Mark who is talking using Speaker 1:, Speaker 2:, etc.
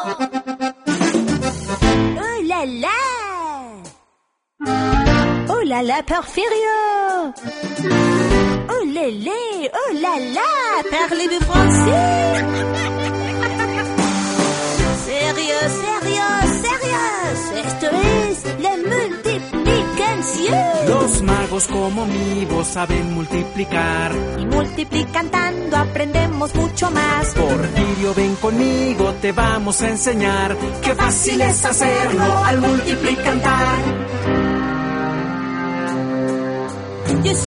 Speaker 1: Oh là là! Oh là là, Porfirio! Oh lélé! Oh là là! Parlez-vous français? Sérieux, sérieux, sérieux. Esto es la multiplicación.
Speaker 2: Los magos como mi voz saben multiplicar.
Speaker 1: Y multiplicando aprendemos mucho más.
Speaker 2: Porfirio, ven conmigo, te vamos a enseñar. Qué fácil es hacerlo al multiplicar.